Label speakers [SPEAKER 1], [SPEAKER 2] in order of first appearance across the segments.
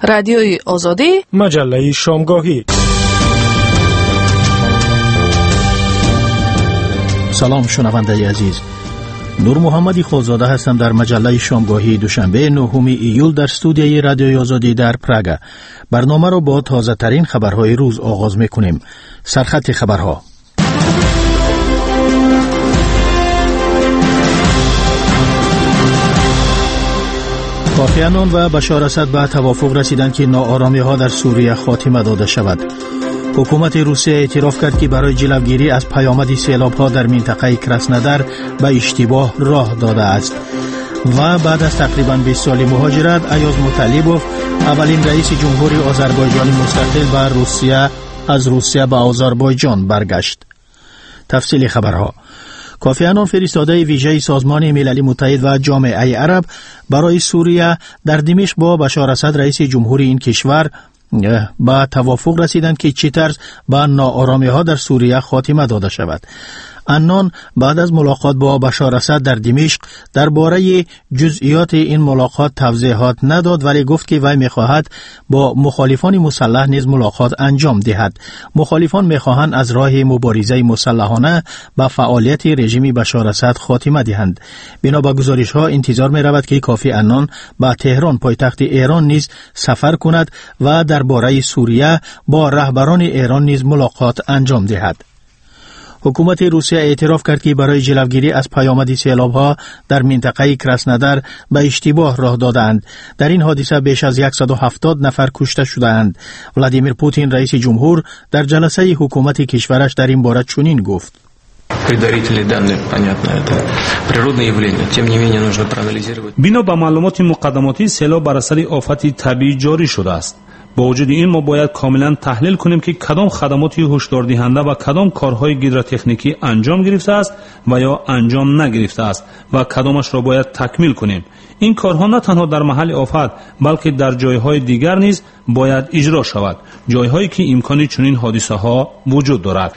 [SPEAKER 1] رادیوی آزادی،
[SPEAKER 2] مجله شامگاهی.
[SPEAKER 3] سلام شنونده عزیز، نور محمدی خودزاده هستم در مجله شامگاهی دوشنبه 9 ایول در استودیوی رادیوی آزادی در پراگ. برنامه را با تازه ترین خبرهای روز آغاز میکنیم. سرخط خبرها. کوفی عنان و بشار اسد به توافق رسیدند که ناآرامی‌ها در سوریه خاتمه داده شود. حکومت روسیه اعتراف کرد که برای جلوگیری از پیامد سیلاب‌ها در منطقه کراسنودار به اشتباه راه داده است. و بعد از تقریباً 20 سال مهاجرت، ایاز مطلبوف اولین رئیس جمهوری آذربایجان مستقل از روسیه به آذربایجان برگشت. تفصیل خبرها. کوفی عنان فرستاده ویژه سازمان ملل متحد و جامعه عرب برای سوریه در دمشق با بشار اسد رئیس جمهوری این کشور با توافق رسیدند که چه طرز به ناآرامی‌ها در سوریه خاتمه داده شود. عنان بعد از ملاقات با بشار اسد در دمشق درباره جزئیات این ملاقات توضیحات نداد، ولی گفت که وی می‌خواهد با مخالفان مسلح نیز ملاقات انجام دهد. مخالفان می‌خواهند از راه مبارزه مسلحانه به فعالیت رژیم بشار اسد خاتمه دهند. بنا به گزارش‌ها انتظار می‌رود که کوفی عنان به تهران پایتخت ایران نیز سفر کند و درباره سوریه با رهبران ایران نیز ملاقات انجام دهد. حکومت روسیه اعتراف کرد که برای جلوگیری از پیامد سیلاب‌ها در منطقه کراسنودار به اشتباه راه دادند. در این حادثه بیش از 170 نفر کشته شدند. ولادیمیر پوتین رئیس جمهور در جلسه حکومت کشورش در این باره چنین گفت:
[SPEAKER 4] بنا به معلومات مقدماتی سیلاب بر اثر آفت طبیعی جاری شده است. با وجود این ما باید کاملا تحلیل کنیم که کدام خدماتی هشدار دهنده و کدام کارهای گیدراتکنیکی انجام گرفته است و یا انجام نگرفته است و کدامش را باید تکمیل کنیم. این کارها نه تنها در محل آفت بلکه در جایهای دیگر نیز باید اجرا شود، جایهایی که امکان چنین حادثه ها وجود دارد.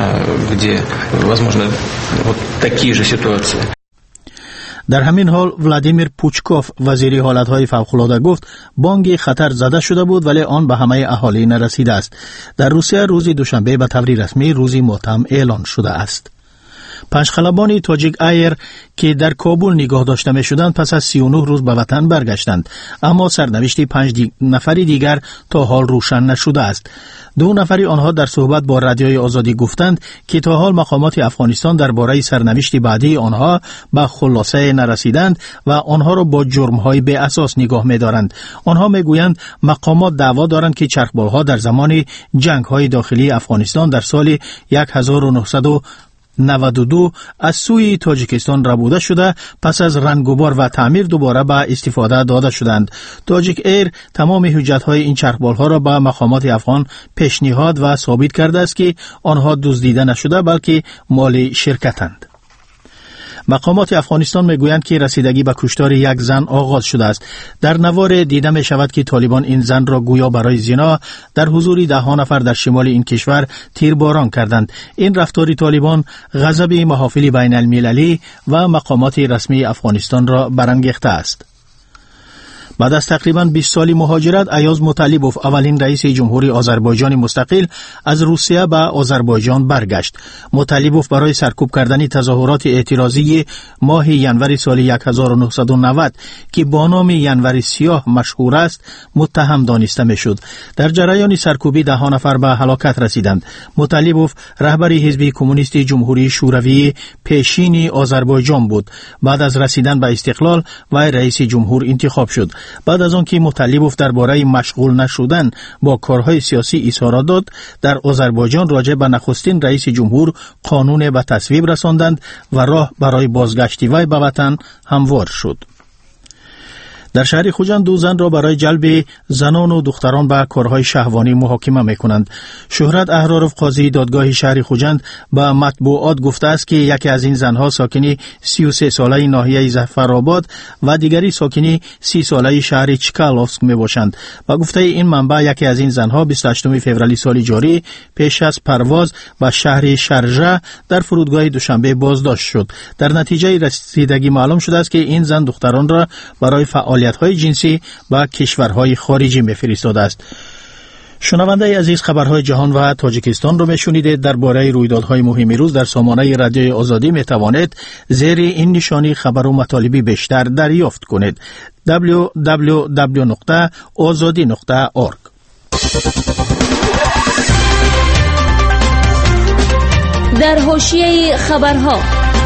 [SPEAKER 3] در همین حال ولادیمیر پوچکوف وزیر حالتهای فوق‌العاده گفت بانگ خطر زده شده بود ولی آن به همه اهالی نرسیده است. در روسیه روز دوشنبه به طور رسمی روزی ماتم اعلان شده است. پنجخلبان تاجیک ایر که در کابل نگاه داشته می شدند پس از 39 روز به وطن برگشتند، اما سرنوشت 5 نفر دیگر تا حال روشن نشده است. 2 نفر آنها در صحبت با رادیوی آزادی گفتند که تا حال مقامات افغانستان درباره سرنوشت بعدی آنها به خلاصه نرسیدند و آنها را با جرم‌های بی اساس نگاه می‌دارند. آنها می‌گویند مقامات دعوا دارند که چرخبال‌ها در زمان جنگ‌های داخلی افغانستان در سال 1992 از سوی تاجیکستان ربوده شده، پس از رنگوبار و تعمیر دوباره به استفاده داده شدند. تاجیک ایر تمام حجت‌های این چرخبال‌ها را به مقامات افغان پیشنهاد و ثابت کرده است که آنها دزدیده نشده بلکه مال شرکتند. مقامات افغانستان میگویند که رسیدگی به کشتار یک زن آغاز شده است. در نوار دیده می شود که طالبان این زن را گویا برای زنا در حضور 10 نفر در شمال این کشور تیرباران کردند. این رفتار طالبان غضب محافل بین المللی و مقامات رسمی افغانستان را برانگیخته است. بعد از تقریباً 20 سال مهاجرت، ایاز مطلبوف اولین رئیس جمهوری آذربایجان مستقل از روسیه به آذربایجان برگشت. مطلبوف برای سرکوب کردن تظاهرات اعتراضی ماه ینور سال 1990 که با نام ینور سیاه مشهور است متهم دانسته میشد. در جریان سرکوبی 10 نفر به هلاکت رسیدند. مطلبوف رهبر حزب کمونیست جمهوری شوروی پیشین آذربایجان بود. بعد از رسیدن به استقلال وی رئیس جمهور انتخاب شد. بعد از آن که مطلبوف درباره مشغول نشدن با کارهای سیاسی اظهارات داد، در آذربایجان راجع به نخستین رئیس جمهور قانون به تصویب رساندند و راه برای بازگشت وی به وطن هموار شد. در شهر خوجند 2 زن را برای جلب زنان و دختران به کارهای شهوانی محاکمه می‌کنند. شهرت احرارف قاضی دادگاه شهر خوجند به مطبوعات گفته است که یکی از این زنها ساکنی 33 ساله ناحیه ظفرآباد و دیگری ساکنی 30 ساله شهر چکالوفسک میباشند. با گفته این منبع یکی از این زنها 28 فوریه سال جاری پیش از پرواز به شهر شارجه در فرودگاه دوشنبه بازداشت شد. در نتیجه رسیدگی معلوم شده است که این زن دختران را برای فعالیت فعالیت‌های جنسی به کشورهای خارجی می‌فرستاده است. شنونده عزیز، خبرهای جهان و تاجیکستان رو میشنیدید. درباره رویدادهای مهم روز در سامانه رادیوی آزادی میتوانید زیر این نشانی خبر و مطالبی بیشتر دریافت کنید. www.azadi.org.
[SPEAKER 1] در حاشیه خبرها،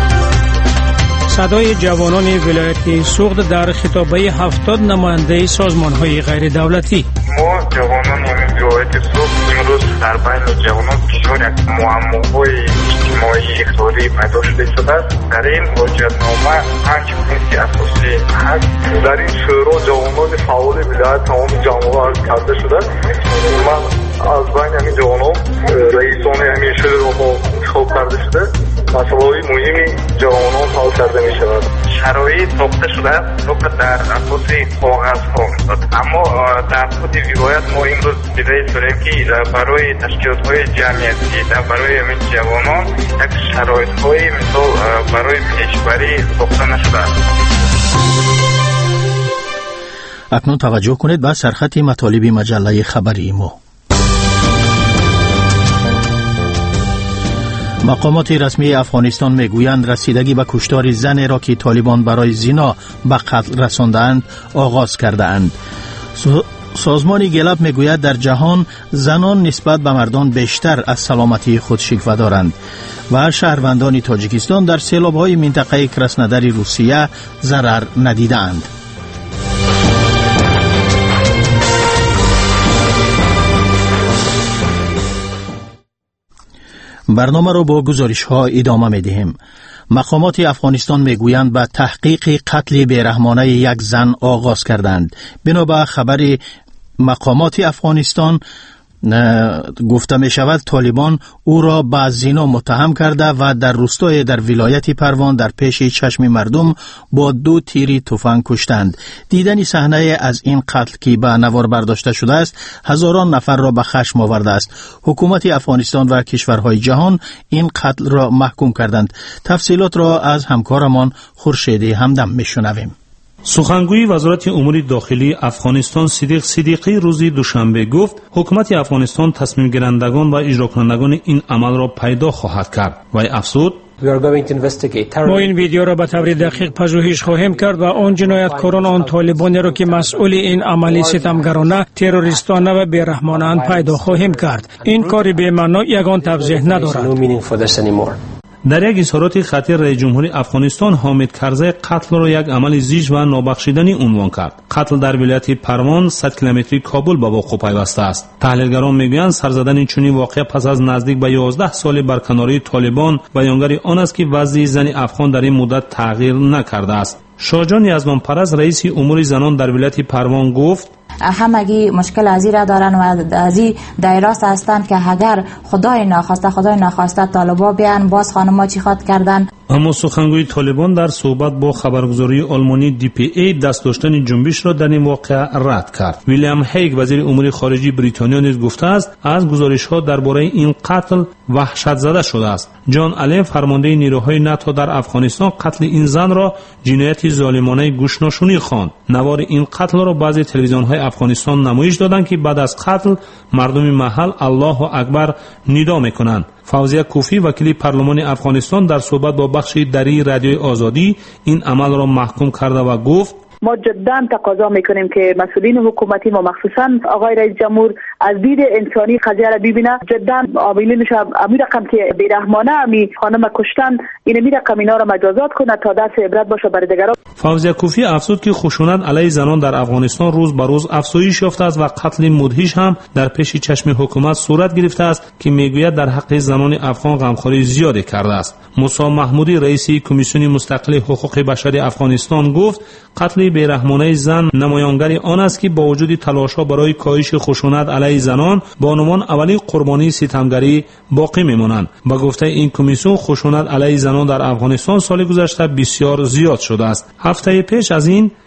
[SPEAKER 2] صدای جوانان ولایت سوغد در خطابه 70 نماینده سازمان‌های غیر دولتی.
[SPEAKER 5] ما جوانان ولایت سوغد امروز در بین جوانان پیشان یک معماهای اجتماعی اقتصادی پیدا شده است. در این واجدنامه 5 پوینت اساسی هست. در این شورا جوانان فعال ولایت تمام جامعه کرده شده. من از بین همین جوانان رئیسان همین شورا رو انتخاب کرده شده. مسائل مهمی جوانان حل کرده می شود. شرایط ساخته شده است فقط در اساس کاغذ ها، اما در خود ولایت ما امروز دیده داریم که برای تشکیلات های جمعیتی برای همین جوانان یک شرایط های مثال برای پیشبری ساخته نشده است.
[SPEAKER 3] اکنون توجه کنید به سرخط مطالب مجله خبری ما. مقامات رسمی افغانستان میگویند رسیدگی به کشتار زن را که طالبان برای زنا به قتل رساندند آغاز کرده اند. سازمان گلاب میگوید در جهان زنان نسبت به مردان بیشتر از سلامتی خود شکوه دارند و شهروندان تاجیکستان در سیلاب‌های منطقه کراسنودر روسیه ضرر ندیدند. برنامه را با گزارش ها ادامه می دهیم. مقامات افغانستان می گویند به تحقیق قتل بیرحمانه یک زن آغاز کردند. بنابر خبر مقامات افغانستان گفته می شود طالبان او را به زنا متهم کرده و در روستای در ولایت پروان در پیش چشم مردم با 2 تیر تفنگ کشتند. دیدن صحنه از این قتل که به نوار برداشته شده است هزاران نفر را به خشم آورده است. حکومت افغانستان و کشورهای جهان این قتل را محکوم کردند. تفصیلات را از همکارمان خورشید همدم میشنویم.
[SPEAKER 4] سخنگوی وزارت امور داخلی افغانستان صدیق صدیقی روز دوشنبه گفت حکومت افغانستان تصمیم گیرندگان و اجرا کنندگان این عمل را پیدا خواهد کرد. و افزود
[SPEAKER 2] ما این ویدیو را به طور دقیق پژوهش خواهیم کرد و آن جنایتکاران آن طالبانی را که مسئول این عمل ستمگرانه، تروریستانه و بیرحمانه پیدا خواهیم کرد. این کار بی معنا یگان توضیح ندارد.
[SPEAKER 4] در یک اظهارات خطیر رئیس جمهور افغانستان حامد کرزی قتل را یک عمل زیج و نابخشودنی عنوان کرد. قتل در ولایت پروان 100 کیلومتری کابل به وقوع پیوسته است. تحلیلگران میگویند سر زدن چنین واقعه پس از نزدیک به 11 سال برکناری طالبان بیانگر آن است که وضع زن افغان در این مدت تغییر نکرده است. شاهجان یزدانپرست رئیس امور زنان در ولایت پروان گفت
[SPEAKER 6] همگی مشکل از این را دارن و از این دایراست هستند که اگر خدای ناخواسته طالبا بیان باز خانم‌ها چی خواد کردن.
[SPEAKER 4] اما سخنگوی طالبان در صحبت با خبرگزاری آلمانی DPA دست داشتن جنبش را در این واقعه رد کرد. ویلیام هیگ وزیر امور خارجه بریتانیا نیز گفته است از گزارش‌ها درباره این قتل وحشت زده شده است. جان آلن فرمانده نیروهای ناتو در افغانستان قتل این زن را جنایت ظالمانه گوش‌نشینی خواند. نوار این قتل را بعضی تلویزیون‌های افغانستان نمایش دادند که بعد از قتل مردم محل الله اکبر ندا می‌کنند. فوزیه کوفی وکیل پارلمان افغانستان در صحبت با بخش دری رادیوی آزادی این عمل را محکوم کرده و گفت
[SPEAKER 7] ما جدا تقاضا میکنیم که مسئولین حکومتی و مخصوصا آقای رئیس جمهور از دید انسانی قضیه را ببینه. جدا عاملینش امی رقم که بیرحمانه امی خانم کشتن این می رقم اینا را مجازات کنه تا دست عبرت باشه برای دیگران.
[SPEAKER 4] فوزیه کوفی افزود که خشونت علیه زنان در افغانستان روز به روز افزایش یافته است و قتل مدهش هم در پیش چشم حکومت صورت گرفته است که میگوید در حق زنان افغان غمخواری زیادی کرده است. موسی محمودی رئیس کمیسیون مستقل حقوق بشر افغانستان گفت قتل بیرحمانه زن نمایانگر آن است که با وجود تلاش‌ها برای کاهش خشونت علیه زنان با عنوان اولین قربانی ستمگری باقی میمانند. با گفته این کمیسیون خشونت علیه زنان در افغانستان سال گذشته بسیار زیاد شده است. هفته پیش از این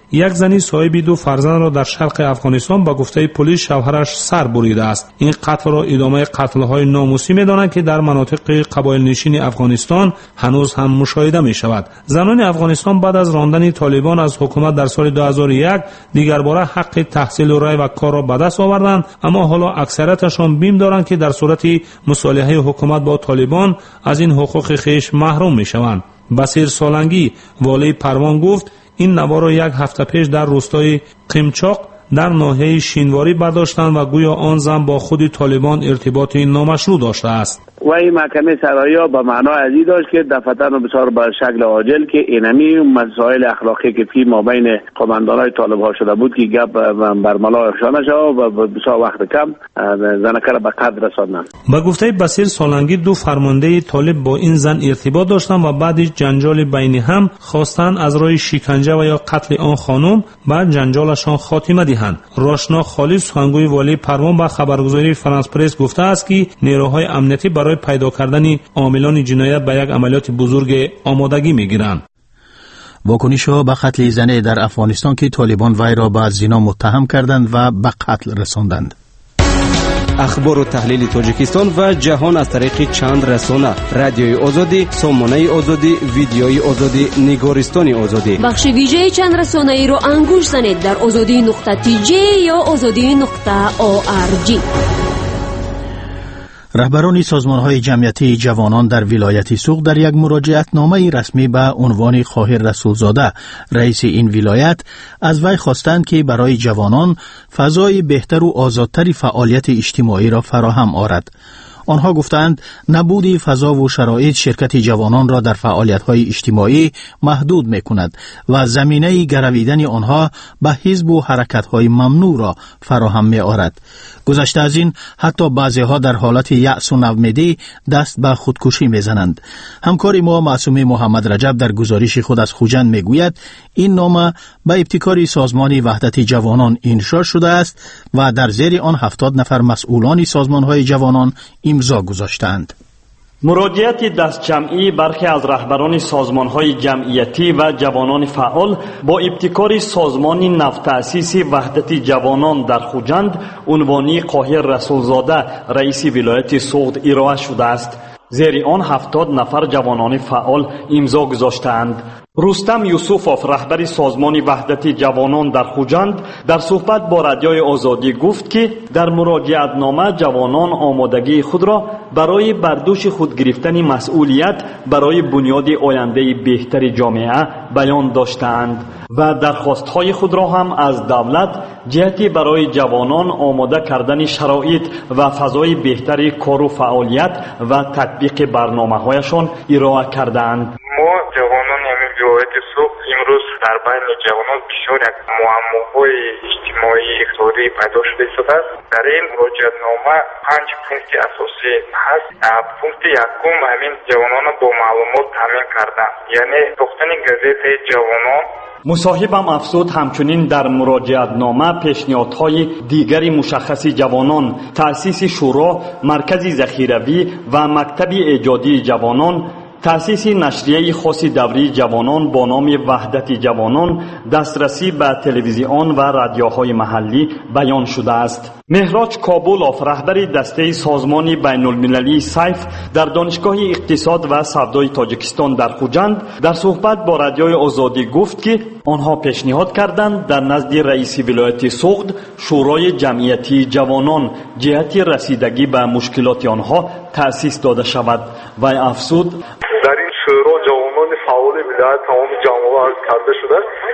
[SPEAKER 4] یک زنی صاحب 2 فرزند را در شرق افغانستان با گفته پلیس شوهرش سر بریده است. این قتل را ادامه قتل‌های ناموسی می‌دانند که در مناطق قبایل نشین افغانستان هنوز هم مشاهده می‌شود. زنان افغانستان بعد از راندن طالبان از حکومت در سال 2001 دیگر باره حق تحصیل و رای و کار را به دست آوردند، اما حالا اکثریتشان بیم دارند که در صورت مصالحه حکومت با طالبان از این حقوق خیش محروم می‌شوند. بصیر سالنگی والی پروان گفت این نوا را 1 هفته پیش در روستای قمچاق در ناحیه شینواری برداشتند و گویا آن زن با خود طالبان ارتباط نامشروع داشته است.
[SPEAKER 8] و این محکمه سرایی به معنای ازی داشت که دفتر بسیار به شکل عاجل که اینمی مسائل اخلاقی که فی ما بین قماندانای طالب ها شده بود که گپ برملا افشا نشه و بسیار وقت کم زنکه را به قتل رساندند.
[SPEAKER 4] با گفته بصیر سالنگی 2 فرمانده طالب با این زن ارتباط داشتند و بعدش جنجال بینی هم خواستند از راه شکنجه و یا قتل آن خانم بعد جنجالشان خاتمه دهند. راشنا خالص سخنگوی والی پروان با خبرگزاری فرانس پرس گفته است که نیروهای امنیتی برای پیدا کردن عاملان جنایت به یک عملیات بزرگ آمادگی می‌گیرند.
[SPEAKER 3] واکنش‌ها به قتل زن در افغانستان که طالبان وی را به زنا متهم کردند و به قتل رساندند.
[SPEAKER 9] اخبار و تحلیل تاجیکستان و جهان از طریق چند رسانه: رادیوی آزادی، سامانه آزادی، ویدیوی آزادی، نگارستان آزادی.
[SPEAKER 1] بخش ویژه چند رسانه ای را انگوش زنید در azadi.tj یا azadi.org.
[SPEAKER 3] رهبران سازمان‌های جمعیتی جوانان در ولایت سوق در یک مراجعتنامه رسمی به عنوان خاهر رسولزاده رئیس این ولایت از وی خواستند که برای جوانان فضای بهتر و آزادتری فعالیت اجتماعی را فراهم آورد. آنها گفتند نبود فضا و شرایط شرکت جوانان را در فعالیت‌های اجتماعی محدود می‌کند و زمینه گرویدن آنها به حزب و حرکت‌های ممنوع را فراهم می‌آورد. گذشته از این حتی بعضی‌ها در حالت یأس و نومیدی دست به خودکشی می‌زنند. همکار ما معصومه محمد رجب در گزارش خود از خوجند می‌گوید این نامه به ابتکار سازمان وحدت جوانان انشا شده است و در زیر آن 70 نفر مسئولان سازمان‌های جوانان امضا گذاشتند.
[SPEAKER 10] مراجعت دستجمعی برخی از رهبران سازمان‌های جمعیتی و جوانان فعال با ابتکار سازمان نوتأسیس وحدت جوانان در خوجند عنوانی قاهر رسولزاده رئیس ولایت سوغد ارائه شده است. زیر آن 70 نفر جوانان فعال امضا گذاشتند. رستم یوسفوف رهبر سازمان وحدت جوانان در خوجند در صحبت با رادیوی آزادی گفت که در مراجعتنامه جوانان آمادگی خود را برای بردوش خود گرفتن مسئولیت برای بنیاد آینده بهتر جامعه بیان داشتند و درخواست‌های خود را هم از دولت جهتی برای جوانان آماده کردن شرایط و فضای بهتر کار و فعالیت و تطبیق برنامه‌هایشان ارائه کردند.
[SPEAKER 5] ما جوانان ولایت سوق امروز در بین جوانان بسیار یک معماهای اجتماعی اقتصادی پیدا شده است. در این مراجعتنامه 5 پونکت اساسی هست. پونکت یکم همین جوانان با معلومات تامین کردن، یعنی ساختن گزیت جوانان.
[SPEAKER 10] مصاحبم افزود همچنین در مراجعتنامه پیشنهادهای دیگری مشخص جوانان، تأسیس شورا، مرکز ذخیروی و مکتب ایجادی جوانان، تأسیس نشریه خاص دوری جوانان با نام وحدت جوانان، دسترسی به تلویزیون و رادیوهای محلی بیان شده است. مهراج کابولوف رهبر دسته سازمان بین المللی سیف در دانشگاه اقتصاد و سودای تاجیکستان در خوجند در صحبت با رادیوی آزادی گفت که آنها پیشنهاد کردند در نزد رئیس ولایت سوغد شورای جمعیتی جوانان جهت رسیدگی به مشکلات آنها تأسیس داده شود و افزود
[SPEAKER 11] در این شورا جوانان فعال ولایت تمام جامعه عرض کرده شده.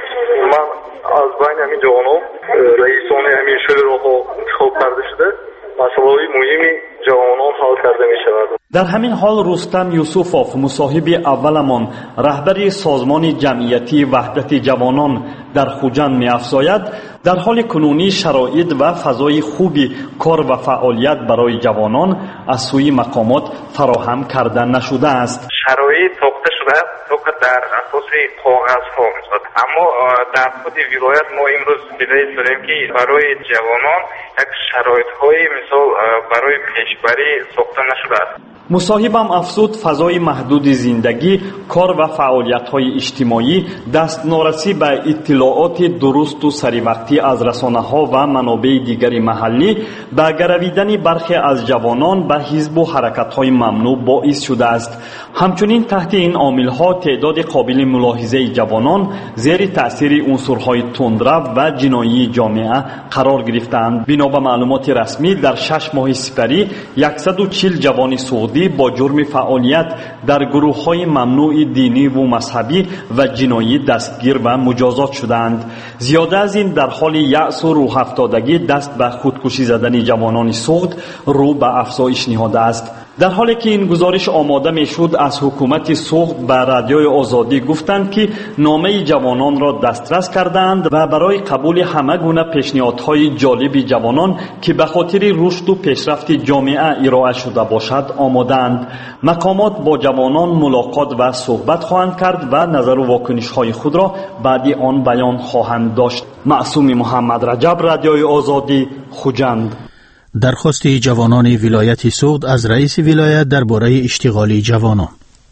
[SPEAKER 11] من از بین همین جوانان رئیسان همین شورا انتخاب کرده شده. مسائل مهمی جوانان حل کرده می شود.
[SPEAKER 10] در همین حال رستم یوسفوف مصاحب اولمان رهبر سازمان جمعیتی وحدت جوانان در خوجند می افزاید در حال کنونی شرایط و فضای خوبی کار و فعالیت برای جوانان از سوی مقامات فراهم کرده نشده است.
[SPEAKER 5] شرایط ساخته شده فقط در اساس کاغذ ها میشد، اما در خود ولایت ما امروز بدهی شدیم که برای جوانان یک شرایط های مثال برای پیشبری ساخته نشده است.
[SPEAKER 10] مصاحبم افزود فضای محدود زندگی، کار و فعالیت‌های اجتماعی، دسترسی به اطلاعات اطلاعات درست و سریوقتی از رسانه‌ها و منابع دیگر محلی به گرویدن برخی از جوانان به حزب و حرکت‌های ممنوع باعث شده است. همچنین تحت این عامل‌ها تعداد قابل ملاحظه جوانان زیر تأثیر عنصرهای تندرو و جنایی جامعه قرار گرفتند. بنا به معلومات رسمی در 6 ماه سپری 140 جوان سعودی با جرم فعالیت در گروه‌های ممنوع دینی و مذهبی و جنایی دستگیر و مجازات شدند. زیاده از این در حال یأس و روح افتادگی دست به خودکشی زدن جوانان سعود رو به افزایش نهاده است. در حالی که این گزارش آماده میشد از حکومت سعود به رادیوی آزادی گفتند که نامه جوانان را دسترس کردند و برای قبول همه گونه پیشنهادهای جالب جوانان که به خاطر رشد و پیشرفت جامعه ارائه شده باشد آمادند. مقامات با جوانان ملاقات و صحبت خواهند کرد و نظر و واکنش‌های خود را بعد آن بیان خواهند داشت. معصوم محمد رجب، رادیوی آزادی، خوجند.
[SPEAKER 3] درخواست جوانان ولایت سوغد از رئیس ولایت درباره اشتغال جوانان.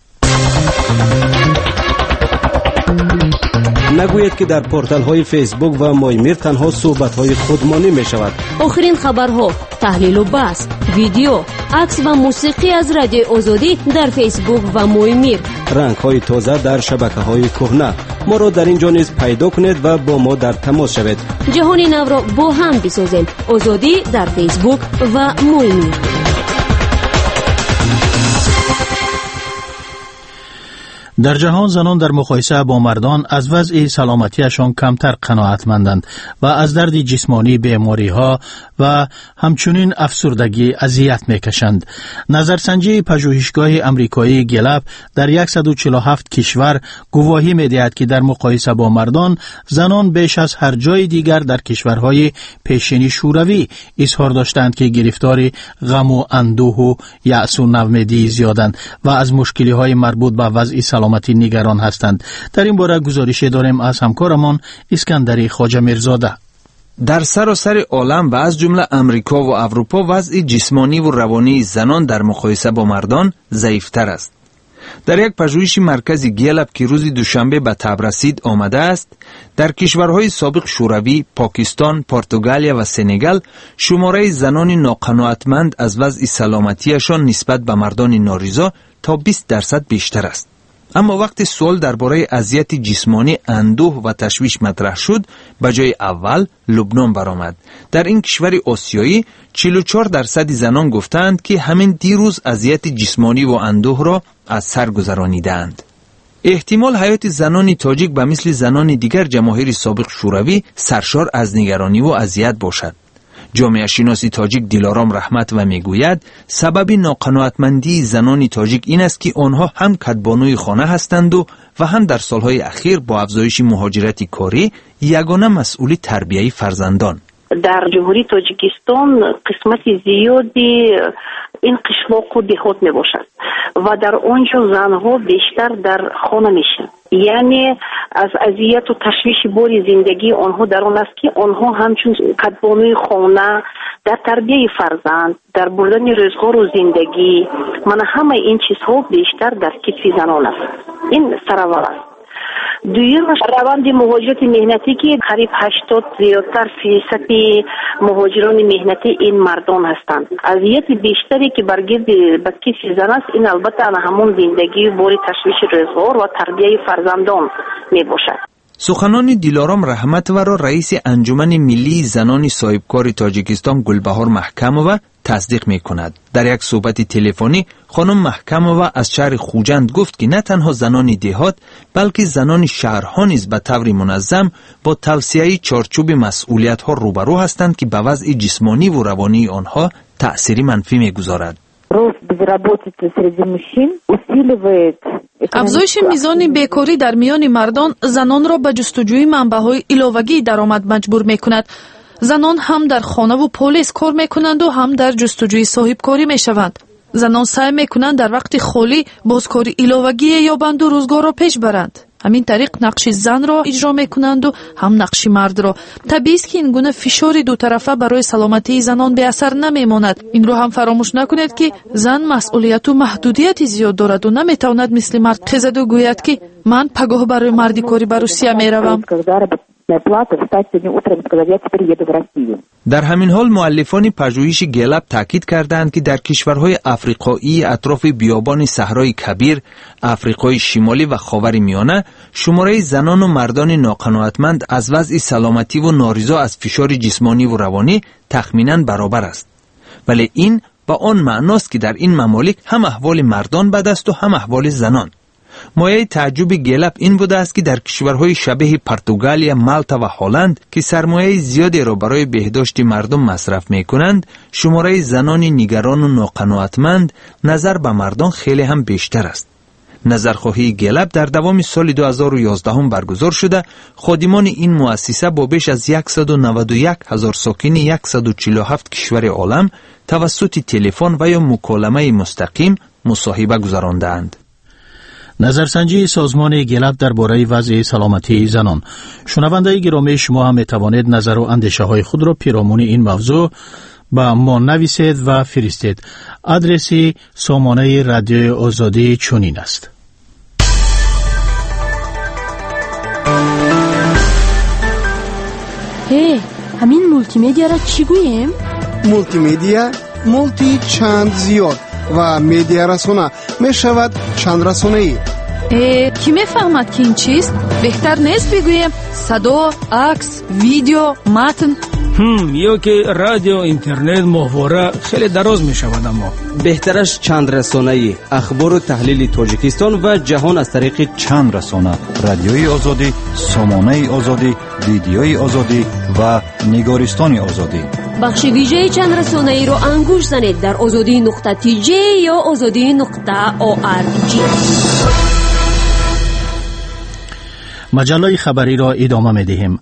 [SPEAKER 9] نگوید که در پورتال های فیسبوک و مایمیر تنها صحبت های خودمانی می شود.
[SPEAKER 1] آخرین خبرها، تحلیل و بحث، ویدیو، عکس و موسیقی از رادیو آزادی در فیسبوک و مایمیر.
[SPEAKER 9] رنگ های تازه در شبکه های کهنه. ما را در اینجا نیز پیدا کنید و با ما در تماس شوید.
[SPEAKER 1] جهان نو را با هم بسازیم. آزادی در فیسبوک و مایمیر.
[SPEAKER 3] در جهان زنان در مقایسه با مردان از وضع سلامتیشان کمتر قناعتمندند و از درد جسمانی، بیماری‌ها و همچنین افسردگی اذیت می‌کشند. نظرسنجی پژوهشگاه آمریکایی گلاب در 147 کشور گواهی می‌دهد که در مقایسه با مردان زنان بیش از هر جای دیگر در کشورهای پیشین شوروی اظهار داشتند که گرفتار غم و اندوه و یأس و نومیدی زیادند و از مشکل‌های مربوط به وضع سلامتی نگران هستند. در این باره گزارشی داریم از همکارمان اسکندر خواجه میرزاده.
[SPEAKER 12] در سراسر عالم و از جمله امریکا و اروپا وضع جسمانی و روانی زنان در مقایسه با مردان ضعیفتر است. در یک پژوهش مرکز گلاب که روز دوشنبه به تب رسید آمده است، در کشورهای سابق شوروی، پاکستان، پرتغالیا و سنگال شماره زنان ناقناعتمند از وضع سلامتیشان نسبت به مردان ناریزا تا 20% بیشتر است. اما وقتی سوال درباره اذیت جسمانی، اندوه و تشویش مطرح شد، به جای اول لبنان برآمد. در این کشور آسیایی 44% زنان گفتند که همین دیروز اذیت جسمانی و اندوه را از سر گذرانیدند. احتمال حیات زنان تاجیک به مثل زنان دیگر جماهیر سابق شوروی سرشار از نگرانی و اذیت باشد. جامعه شناسی تاجیک دلارام رحمت و میگوید سبب ناقناعتمندی زنان تاجیک این است که آنها هم کدبانوی خانه هستند و هم در سالهای اخیر با افزایش مهاجرت کاری یگانه مسئول تربیه فرزندان.
[SPEAKER 13] در جمهوری تاجیکستان قسمت زیادی این قشلاق و دهات می باشد و در آنجا زنها بیشتر در خانه میشن. یعنی از اذیت و تشویش باری زندگی آنها در آن است که آنها همچون کدبانوی خانه، در تربیه فرزند، در بردن روزگار و زندگی، من همه این چیزها بیشتر در کتف زنان است. این سراور است. دویمش روند مهاجرت مهنتی که قریب 80 زیادتر فیصد مهاجران مهنتی این مردان هستند. اذیت بیشتری که برگرد به کتف زن است، این البته همون زندگی باری تشویش روزگار و تربیه فرزندان می باشد.
[SPEAKER 12] سخنان دلارام رحمت‌ور را رئیس انجمن ملی زنان صاحبکار تاجیکستان گلبهار محکمова تصدیق می‌کند. در یک صحبت تلفنی خانم محکمова از شهر خوجند گفت که نه تنها زنان دهات بلکه زنان شهرها نیز به طور منظم با توسعه چارچوب مسئولیت‌ها روبرو هستند که به وضع جسمانی و روانی آنها تأثیری منفی می‌گذارد.
[SPEAKER 14] افزایش میزان بیکاری در میان مردان زنان را به جستجوی منبع‌های ایلاوگی درآمد مجبور می‌کند. زنان هم در خانه و پلیس کار می‌کنند و هم در جستجوی صاحبکاری می‌شوند. زنان سعی می‌کنند در وقت خالی بازکاری ایلاوگی یابند و روزگار را پیش برند. همین طریق نقش زن را اجرا می‌کنند و هم نقش مرد را. طبیعی است که این گونه فشار دو طرفه برای سلامتی زنان به اثر نمی‌ماند. این را هم فراموش نکنید که زن مسئولیت و محدودیت زیاد دارد و نمی‌تواند مثل مرد خیزد و گوید که من پگاه برای مردی کاری به روسیه می‌روم.
[SPEAKER 12] در همین حال مؤلفان پژوهش گلپ تاکید کردند که در کشورهای آفریقایی اطراف بیابان صحرای کبیر، آفریقای شمالی و خاور میانه، شماره زنان و مردان ناقناعتمند از وضع سلامتی و نارضا از فشار جسمانی و روانی تخمیناً برابر است. ولی این با آن معناست که در این ممالک هم احوال مردان بد است و هم احوال زنان. مایه تعجب گلپ این بوده است که در کشورهای شبیه پرتغالیا، مالتا و هلند که سرمایه زیادی را برای بهداشت مردم مصرف می کنند، شماره زنان نگران و ناقناعتمند نظر به مردان خیلی هم بیشتر است. نظرخواهی گلپ در دوام سال 2011 برگزار شده، خادمان این مؤسسه با بیش از 191,000 ساکن 147 کشور عالم توسط تلفن و یا مکالمه مستقیم مصاحبه گذراندند.
[SPEAKER 3] نظرسنجی سازمان گلپ درباره وضع سلامتی زنان. شنونده گرامی، شما هم میتوانید نظر و اندیشه های خود را پیرامون این موضوع با ما نویسید و فرستید. آدرس سامانه رادیو آزادی چنین است:
[SPEAKER 15] همین مولتی میدیا را چی گوییم؟
[SPEAKER 16] مولتی میدیا مولتی چند زیاد و میدیا رسانه می شود چند رسانه ای.
[SPEAKER 14] کی میفهمد که این چیست؟ بهتر نیست بگوییم صدا، عکس، ویدیو، متن؟
[SPEAKER 2] یا که رادیو، اینترنت، محوره خیلی دراز می شود. اما
[SPEAKER 9] بهترش چند رسانه ای، اخبار و تحلیل تاجیکستان و جهان از طریق
[SPEAKER 17] چند رسانه: رادیوی آزادی، سامانه آزادی، ویدیوی آزادی و نگارستان آزادی.
[SPEAKER 1] بخش ویژه چند رسانه ای رو انگوش زنید در azadi.tj یا azadi.org.
[SPEAKER 3] مجله خبری را ادامه می دهیم.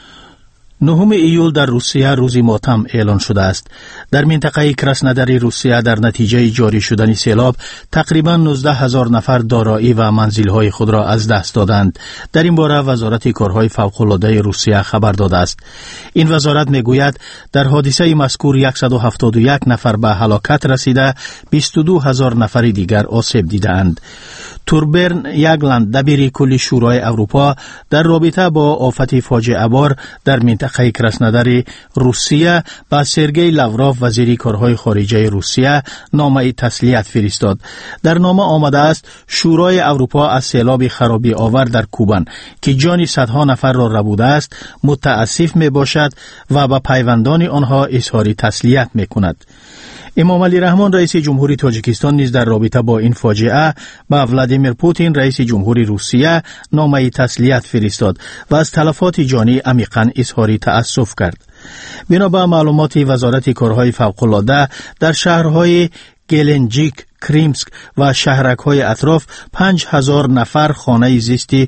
[SPEAKER 3] 9 ایول در روسیه روزی ماتم اعلان شده است. در منطقه کراسنودار روسیه در نتیجه جاری شدن سیلاب تقریبا 19,000 نفر دارایی و منزل‌های خود را از دست دادند. در این باره وزارت کارهای فوق‌العاده روسیه خبر داده است. این وزارت میگوید در حادثه مذکور 171 نفر به هلاکت رسیده، 22,000 نفر دیگر آسیب دیدند. توربرن یگلند، دبیر کل شورای اروپا، در رابطه با آفت فاجعه بار در منطقه کراسنودار روسیه با سرگئی لاوروف وزیر کارهای خارجه روسیه نامه تسلیت فرستاد. در نامه آمده است شورای اروپا از سیلاب خرابی آور در کوبان که جان صدها نفر را ربوده است متاسف می باشد و با پیوندان آنها اظهار تسلیت می کند. امام علی رحمان رئیس جمهوری تاجیکستان نیز در رابطه با این فاجعه با ولادیمیر پوتین رئیس جمهوری روسیه نامه تسلیت فرستاد و از تلفات جانی عمیقاً اظهار تأسف کرد. بنابر معلومات وزارت کارهای فوق‌العاده در شهرهای گلنجیک، کریمسک و شهرک‌های اطراف 5,000 نفر خانه زیستی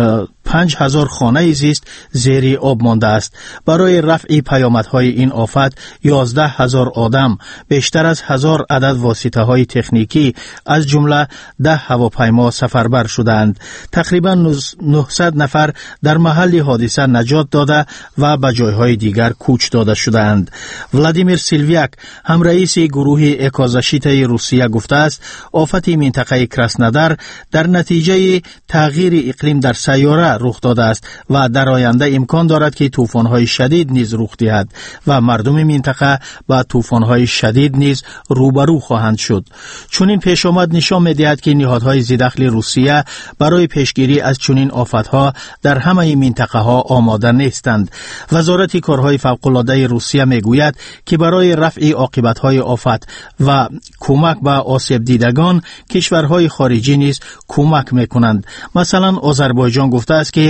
[SPEAKER 3] 5,000 خانه زیست زیر آب مانده است. برای رفع پیامدهای این آفت 11,000 آدم، بیشتر از 1,000 عدد واسطه‌های تکنیکی از جمله 10 هواپیما سفربر شدند. تقریبا 900 نفر در محل حادثه نجات داده و به جایهای دیگر کوچ داده شدند. ولادیمیر سیلویاک، هم رئیس گروه اکازاشیت روسیه، گفته است آفت منطقه کراسنودار در نتیجه تغییر اقلیم در سیاره رخ داده است و در آینده امکان دارد که طوفان‌های شدید نیز رخ دهد و مردم منطقه با طوفان‌های شدید نیز روبرو خواهند شد. چون این پیش آمد نشان می‌دهد که نهادهای ذی‌دخل روسیه برای پیشگیری از چنین آفت‌ها در همه منطقه‌ها آماده نیستند. وزارت کارهای فوق‌العاده روسیه می‌گوید که برای رفع عاقبت‌های آفت و کمک به آسیب دیدگان کشورهای خارجی نیز کمک می‌کنند. مثلا آذربایجان گفته است که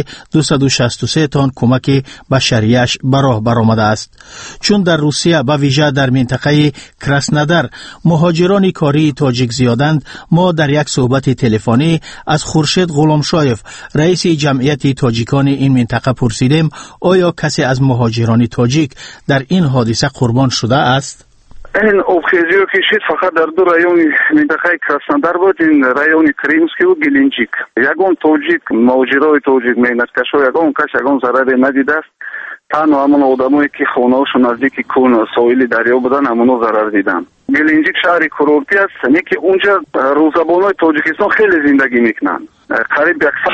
[SPEAKER 3] 263 تن کمک بشریش به راه برآمده است. چون در روسیه به ویژه در منطقه کراسنودار مهاجران کاری تاجیک زیادند، ما در یک صحبت تلفنی از خورشید غلامشایف رئیس جمعیت تاجیکان این منطقه پرسیدیم آیا کسی از مهاجران تاجیک در این حادثه قربان شده است؟
[SPEAKER 8] این ابخیزی که شد فقط در دو رایون منطقه کراسنودار بود، این رایون کریمسکی و گلینجیک. یگون توجیک مهاجرای توجیک مهنتکشا یگون کس یگون ضرری ندیده است. تنها همون آدمایی که خونه‌هاشون نزدیک کون ساحل دریا بودن همونو ضرر دیدن. گلینجیک شهر کورورتی است، که اونجا روزبانای تاجیکستان خیلی زندگی میکنن. قریب 100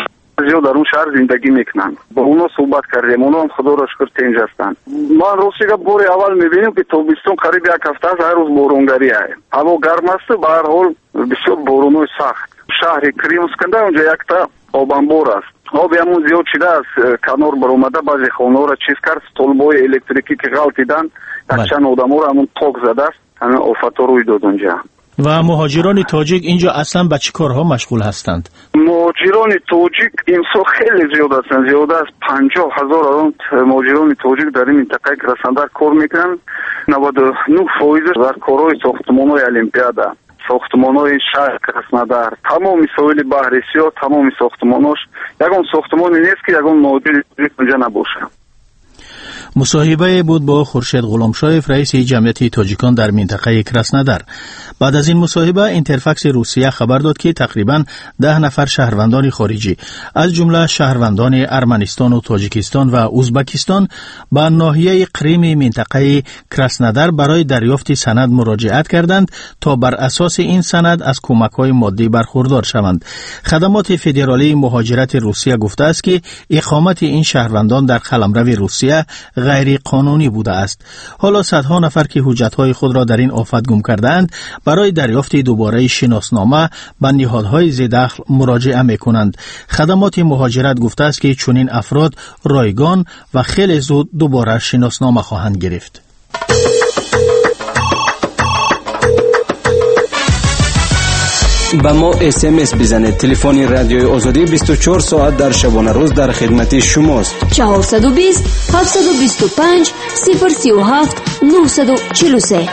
[SPEAKER 8] زیاد در اون شهر زندگی میکنن. با اونا صحبت کردیم، اونا هم خدا را شکر تنج هستند. ما روزیگه بار اول میبینیم که تابستون قریب یک هفته است هر روز بارونگری است. هوا گرم است، به هر حال بسیار بارونای سخت. شهر کریمسکنده اونجا یک تا آبانبار است. آبی همون زیاد شده است، کنار برآمده بعضی خانه‌ها را چیز کرد، طلبای الکتریکی که غلطیدن یک چند آدم‌ها را همون تاک زده است. همین آفت‌ها روی داد اونجا.
[SPEAKER 3] و مهاجران تاجیک اینجا اصلا به چه کارها مشغول هستند؟
[SPEAKER 8] مهاجران تاجیک امسال خیلی زیاد هستند، زیاد از 50,000 مهاجران تاجیک در این منطقه کرسندر کار میکنند. 99% در کارهای ساختمان‌های المپیادا، ساختمان‌های شهر کرسندر، تمام ساحل بحر سیاه، تمام ساختماناش یگان ساختمانی نیست که یگان مهاجر اونجا نباشه.
[SPEAKER 3] مصاحبه بود با خورشید غلامشایف، رئیس جمعیت تاجیکان در منطقه کرسندر. بعد از این مصاحبه اینترفکس روسیه خبر داد که تقریباً 10 نفر شهروندان خارجی از جمله شهروندان ارمنستان و تاجیکستان و ازبکستان به ناحیه قریم منطقه کرسندر برای دریافت سند مراجعت کردند تا بر اساس این سند از کمک‌های مادی برخوردار شوند. خدمات فدرالی مهاجرت روسیه گفته است که اقامت این شهروندان در قلمرو روسیه غیر قانونی بوده است. حالا صدها نفر که حجتهای خود را در این آفت گم کردند برای دریافت دوباره شناسنامه به نهادهای ذی‌دخل مراجعه می‌کنند. خدمات مهاجرت گفته است که چنین افراد رایگان و خیلی زود دوباره شناسنامه خواهند گرفت.
[SPEAKER 9] با ما SMS بزنید. تلفن رادیوی آزادی 24 ساعت در شبانه روز در خدمت شماست.
[SPEAKER 1] 420 725 037 943.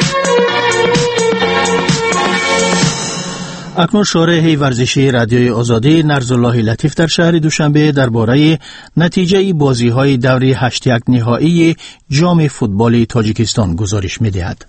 [SPEAKER 3] اکنون شارح ورزشی رادیوی آزادی نرزالله لطیف در شهر دوشنبه درباره نتیجه بازی‌های دور 8-1 نهایی جام فوتبال تاجیکستان گزارش می‌دهد.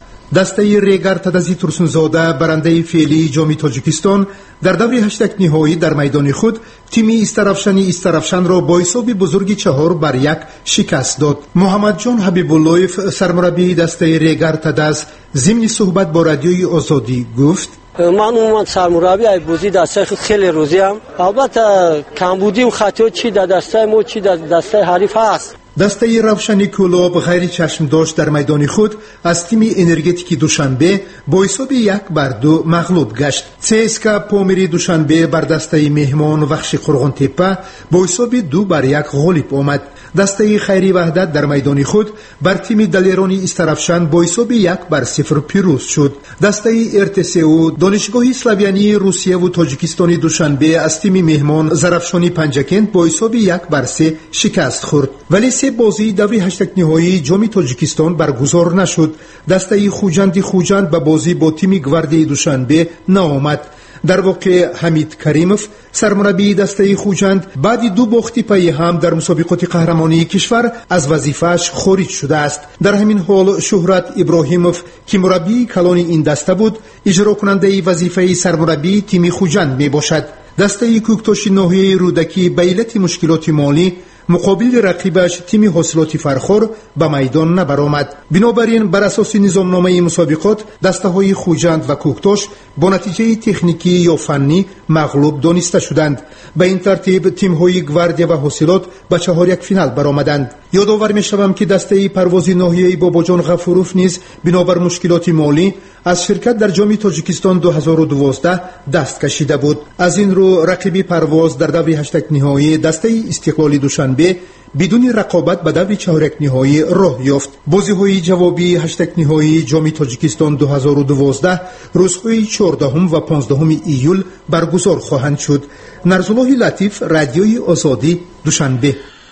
[SPEAKER 18] دسته ریگر تدزی ترسونزاده برنده فعلی جام تاجیکستان در دور 8 نهایی در میدان خود تیم استرافشان را با حساب بزرگی 4-1 شکست داد. محمد جان حبیب‌اللهیف سرمربی دسته ریگر تدز ضمن صحبت با رادیوی آزادی گفت:
[SPEAKER 19] من عموما سرمربی ای بازی دسته خود خیلی روزیم، البته کمبودی و خطا چی در دسته ما چی در دسته حریف هست.
[SPEAKER 18] دسته روشنی کلاب غیر چشم داشت در میدان خود از تیم انرژتیک دوشنبه با حساب 1-2 مغلوب گشت. CSKA پامیری دوشنبه بر دسته مهمان وخش قرغان تپه با حساب 2-1 غالب آمد. دسته خیری وحدت در میدان خود بر تیم دلیرانی استرافشان با حساب 1-0 پیروز شد. دسته ارتسئو دانشگاه اسلاویانی روسیه و تاجیکستان دوشنبه از تیم مهمان زرافشانی پنجکند با حساب 1-3 شکست خورد. ولی سه بازی دور 8 نهایی جام تاجیکستان برگزار نشد. دسته خوجند به بازی با تیم گواردی دوشنبه نآمد. در واقع حمید کریموف سرمربی دسته خوجند بعد 2 باخت پی هم در مسابقات قهرمانی کشور از وظیفه‌اش خارج شده است. در همین حال شهرت ابراهیموف که مربی کلان این دسته بود اجرا کننده وظیفه سرمربی تیم خوجند می باشد. دسته کوکتاش ناحیه رودکی به علت مشکلات مالی مقابل رقیبش تیم حاصلات فرخور به میدان نبرآمد. بنابراین بر اساس نظامنامه مسابقات دسته های خوجند و کوکتاش با نتیجه تکنیکی یا فنی مغلوب دانسته شدند. به این ترتیب تیم های گواردیا و حاصلات به 4-1 فینال برآمدند. یادآور می‌شوم که دسته پرواز ناحیه‌ای باباجان غفوروف نیز بنابر مشکلات مالی از شرکت در جام تاجیکستان 2012 دست کشیده بود. از این رو رقیب پرواز در دور 8 نهایی دسته استقلال دوشنبه بدون رقابت به دور 4 نهایی راه یافت. بازی‌های جوابی 8 نهایی جام تاجیکستان 2012 روزهای 14 و 15 ایول برگزار خواهند شد. نرزالله لطیف، رادیوی آزادی، دوشنبه.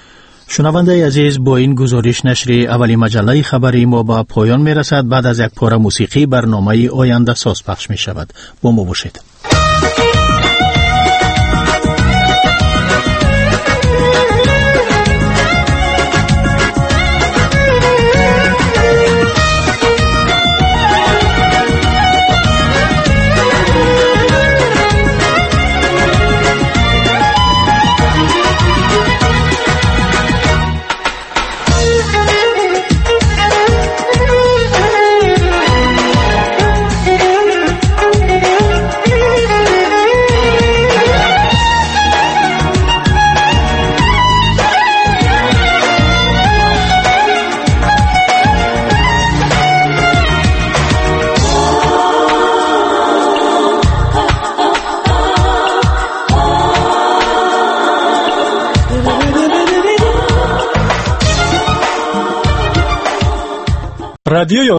[SPEAKER 3] شنونده عزیز، با این گزارش نشر اولی مجله خبری ما به پایان می رسد. بعد از یک پاره موسیقی برنامه آینده ساز پخش می شود. با ما باشید.
[SPEAKER 20] رادیوی